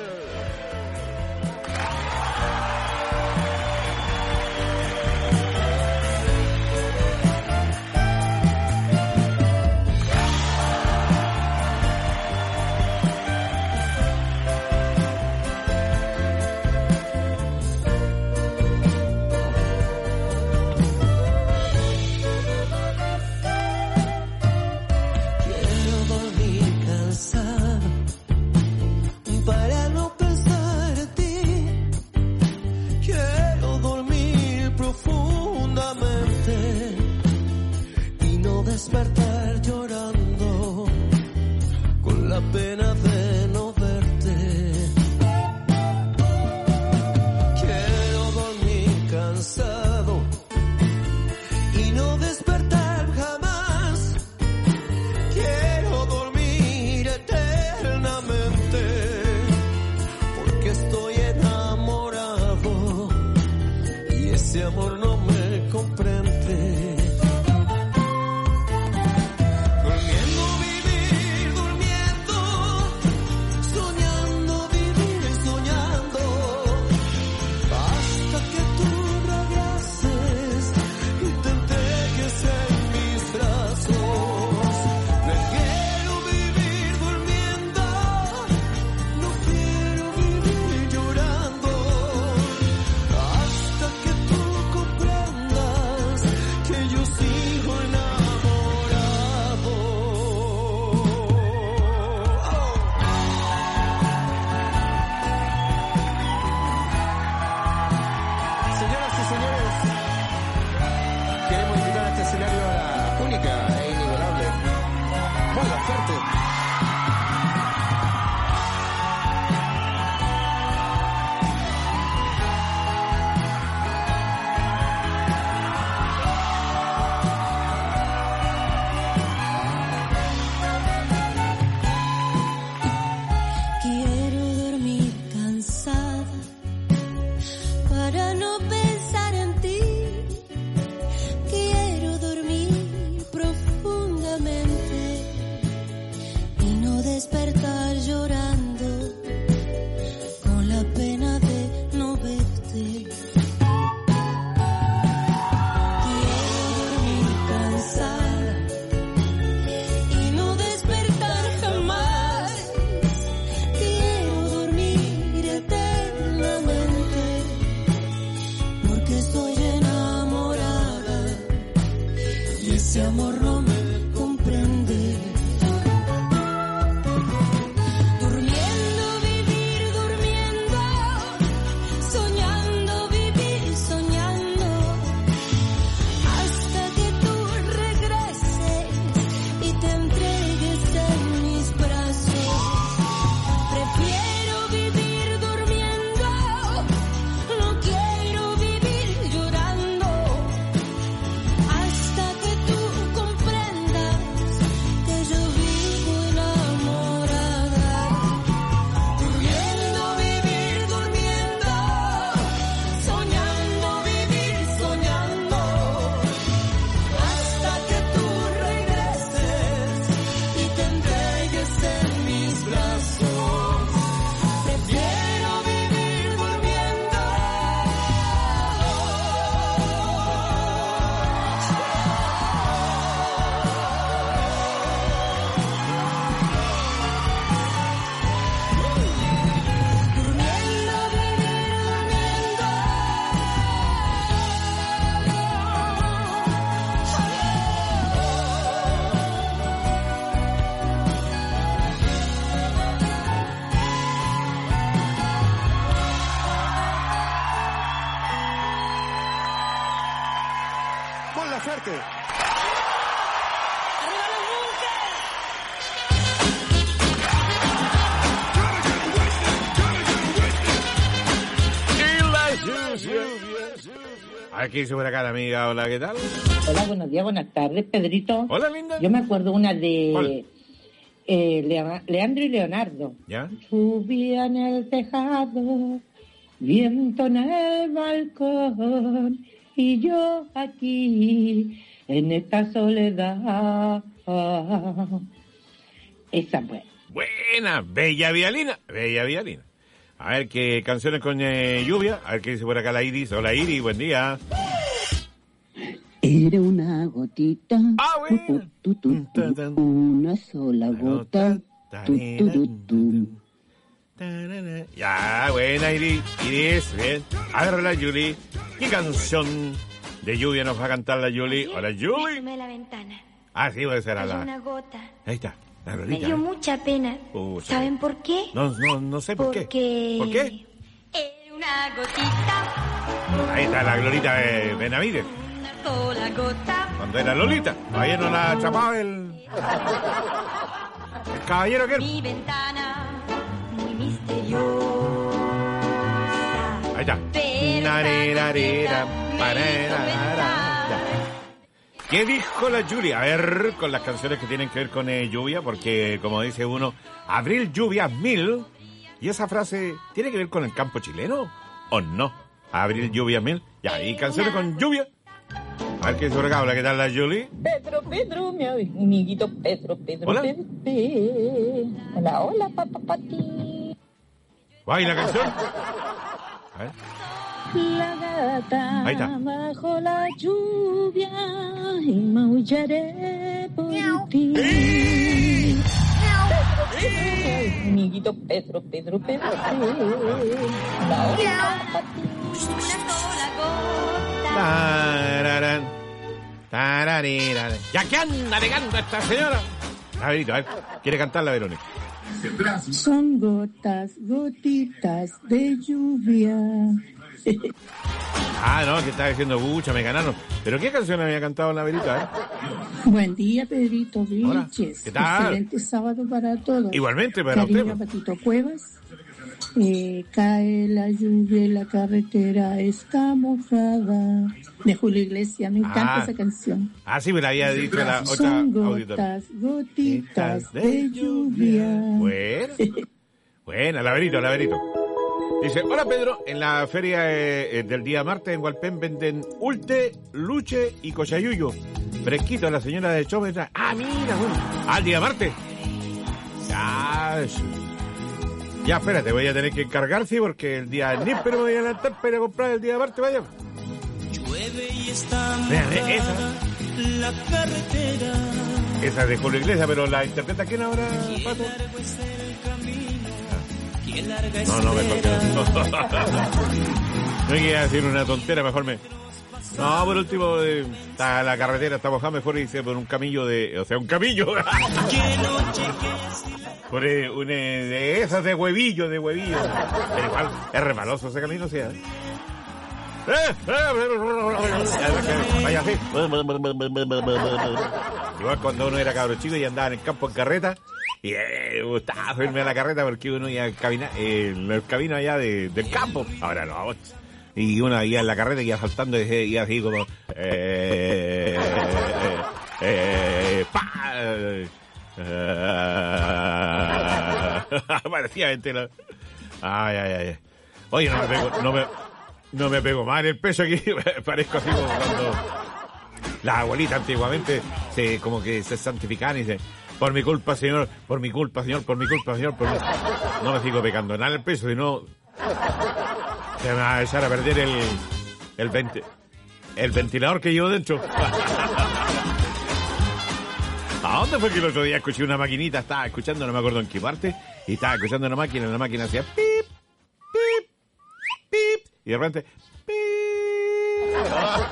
Quiero dormir cansado para no pensar en ti. Quiero dormir profundamente y no despertar llorando con la pena de no verte. Quiero dormir cansado y no despertar jamás. Quiero dormir eternamente porque estoy enamorado y ese amor no me comprende. Durmiendo vivir, durmiendo, soñando vivir, soñando, hasta que tú regreses y te entregues en mis brazos. Prefiero vivir durmiendo, no quiero vivir llorando, hasta que tú comprendas que yo sigo enamorado. Señoras y señores, queremos invitar a este escenario a la única e inigualable Mon Laferte. Quiero dormir cansada para no pensar en ti. Quiero dormir profundamente y no despertar llorando con la pena de no verte. Quiero dormir cansada y no despertar jamás. Quiero dormir eternamente porque estoy enamorada y ese amor no me comprende. Durmiendo vivir, durmiendo, soñando vivir, soñando, hasta que tú regreses y te entregues en mis brazos. Prefiero vivir durmiendo, no quiero vivir llorando, hasta que tú comprendas que yo Aquí se por acá la amiga. Hola, ¿qué tal? Hola, buenos días, buenas tardes, Pedrito. Hola, linda. Yo me acuerdo una de ¿Cuál? eh, Lea- Leandro y Leonardo. ¿Ya? Lluvia en el tejado, viento en el balcón, y yo aquí, en esta soledad. Esa pues. Buena, Bella Vialina. Bella Vialina. A ver qué canciones con eh, lluvia. A ver qué dice por acá la Iris. Hola, Iris, buen día. Era una gotita, tu, tu, tu, tu, tu, una sola gota, tu, tu, tu, tu. Ya, buena, Iris. Iris, bien. A ver, la Julie. ¿Qué canción de lluvia nos va a cantar la Julie? Hola, Julie. Asomé la ventana. Ah, sí, puede ser a Cayó la... una gota. Ahí está, la Me Lolita. dio mucha pena. Uh, sí. ¿Saben por qué? No, no, no sé por Porque... qué. ¿Por qué? Era una gotita, Ahí está la Glorita de Benavides. una sola gota. Cuando era Lolita. Todavía no la chapaba el... El caballero que era. Mi ventana, muy misteriosa. Ahí está. Pero Narerarera, parerarara. Ya. ¿Qué dijo la Julia? A ver, con las canciones que tienen que ver con eh, lluvia, porque como dice uno, abril lluvia mil. ¿Y esa frase tiene que ver con el campo chileno o no? Abril lluvia mil. Ya, y canciones con lluvia. A ver qué dice por acá. Hola, ¿qué tal la Julie? Pedro, Pedro, mi amiguito Pedro, Pedro, Hola. Pedro, Pedro. Hola, hola, papá, pati. ¿Va? ¿Y la canción? A ver. La gata Ahí está. bajo la lluvia y maullaré por ti. Mi amiguito Pedro, Pedro, Pedro. Hola, hola, papá, Tararán, tarariraran. ¿Ya qué anda negando esta señora? A ver, a ver, quiere cantar la Verónica. Son gotas, gotitas de lluvia. Ah, no, que estaba diciendo bucha, me ganaron. ¿Pero qué canción había cantado la Verita, eh? Buen día, Pedrito Vilches. ¿qué tal? Excelente sábado para todos. Igualmente para Cariño usted. a Patito Cuevas. Eh, cae la lluvia y la carretera está mojada. De Julio Iglesias, me encanta Ah. esa canción. Ah, sí, me la había dicho la otra Son auditora. gotas, gotitas de lluvia. Buena. Buena, la Verito, la Verito. Dice, hola Pedro, en la feria eh, eh, del día martes en Hualpén venden ulte, luche y cochayuyo. Fresquito, la señora de Chome trae. Ah, mira, bueno. Ah, el día martes. Ya, eso. Ya, espérate, voy a tener que encargar, sí, porque el día ni pero me voy a adelantar para comprar el día martes, vaya. Llueve y está Mira, ve, esa. la carretera. Esa es de Julio Iglesias, pero la interpreta quién ahora, Pato. Qué larga es No, no, mejor que no. No iba a decir una tontera, mejor me... No, por último, eh, está la carretera está mojada, mejor irse por un camillo de... O sea, un camillo. Por eh, un, eh, de esas de huevillo, de huevillo. Pero igual, es remaloso ese camino, ¿sí? ¿eh? Vaya así. Igual cuando uno era cabro chico y andaba en el campo en carreta, y eh, gustaba irme a la carreta porque uno iba a caminar eh, en el camino allá de, del campo. Ahora no. Y uno iba en la carreta y iba saltando y iba así como... Eh, eh, eh, pa, eh, parecía ventila. Ay, ay, ay. Oye, no me pego, no me, no me pego mal el peso aquí. Parezco así como cuando las abuelitas antiguamente se, como que se santificaban y dicen, por mi culpa, señor, por mi culpa, señor, por mi culpa, señor, por mi... No me sigo pegando nada el peso, sino se me va a echar a perder el, el, venti, el ventilador que llevo dentro. ¿A dónde fue que el otro día escuché una maquinita? Estaba escuchando, no me acuerdo en qué parte, y estaba escuchando una máquina, y la máquina hacía pip, pip, pip, y de repente, pip.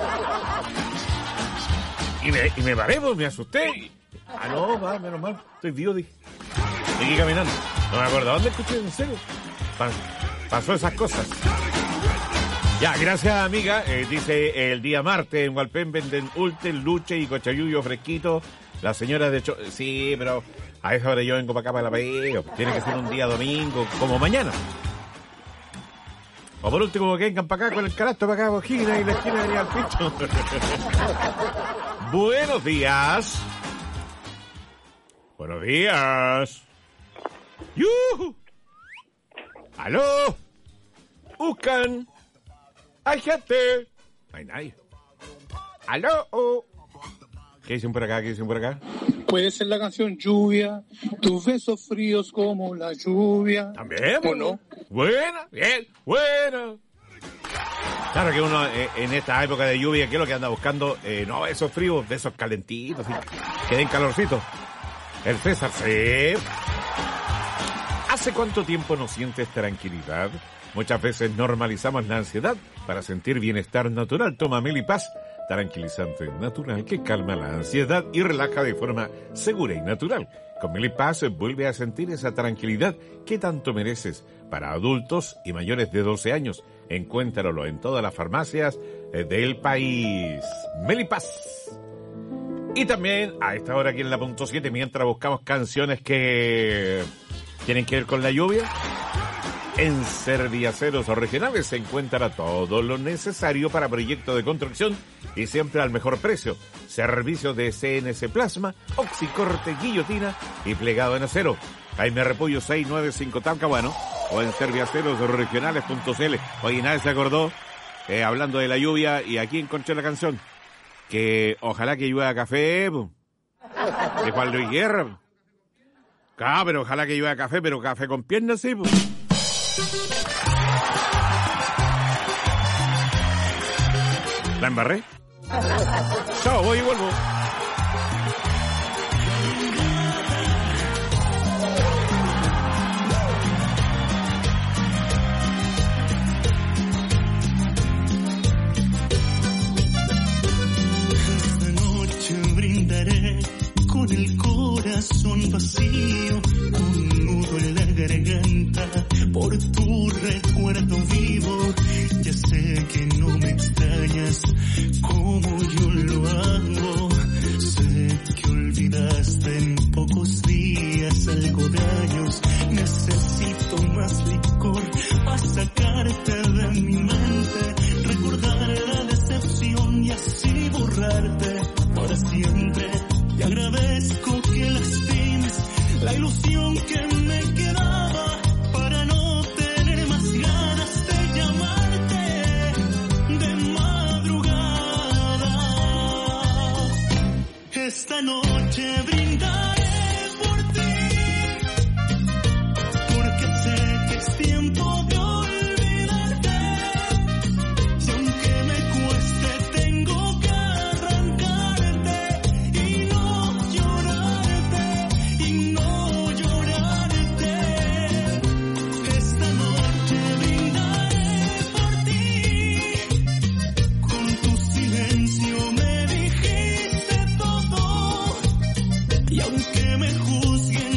Y me, y me paré, pues, me asusté. Y, ah, no, va, menos mal, estoy vivo, dije. Seguí caminando. No me acuerdo, ¿dónde escuché? En serio. Pa- pasó esas cosas. Ya, gracias, amiga. Eh, dice, el día martes en Hualpén venden ulte, luche y cochayuyo fresquito. Las señoras de... Cho- sí, pero a esa hora yo vengo para acá para la pega. Tiene que ser un día domingo, como mañana. O por último, que vengan para acá con el canasto, para acá, bojina y la esquina venía al picho. Buenos días. Buenos días. ¡Yuhu! ¡Aló! ¡Buscan! ¡Hay gente! No hay nadie. ¡Aló! ¿Qué dicen por acá? ¿Qué dicen por acá? Puede ser la canción Lluvia, tus besos fríos como la lluvia. ¿También? ¿O no? Buena, bien, buena. Claro que uno eh, en esta época de lluvia, ¿qué es lo que anda buscando? Eh, no, esos fríos, de esos calentitos, ¿sí? Que den calorcito. El César, sí. ¿Hace cuánto tiempo no sientes tranquilidad? Muchas veces normalizamos la ansiedad para sentir bienestar natural. Toma Melipaz, tranquilizante natural que calma la ansiedad y relaja de forma segura y natural. Con Melipaz vuelve a sentir esa tranquilidad que tanto mereces. Para adultos y mayores de doce años, encuéntralo en todas las farmacias del país. Melipaz. Y también a esta hora aquí en la punto siete, mientras buscamos canciones que tienen que ver con la lluvia, en Serviaceros Regionales se encuentra todo lo necesario para proyectos de construcción y siempre al mejor precio. Servicios de C N C Plasma, oxicorte, guillotina y plegado en acero. Jaime Repollo seiscientos noventa y cinco Talcahuano o en serviaceros regionales punto c l. Oye, nadie se acordó, eh, hablando de la lluvia, y aquí encontré la canción. Que ojalá que llueva café, po. De Juan Luis Guerra, po. Ah, pero ojalá que llueva café, pero café con piernas, sí, po. ¿La embarré? Chao, voy y vuelvo. Con el corazón vacío, un nudo en la garganta, por tu recuerdo vivo. Ya sé que no me extrañas como yo lo hago. Sé que olvidaste en pocos días algo de años. Necesito más licor para sacarte de mi mente, recordar la decepción y así borrarte para siempre. Y agradezco que lastimes la ilusión que me quedaba para no tener más ganas de llamarte de madrugada. Esta noche brindaré por ti, porque sé que es tiempo de olvidarte. Y aunque me cueste, tengo que arrancarte y no y aunque me juzguen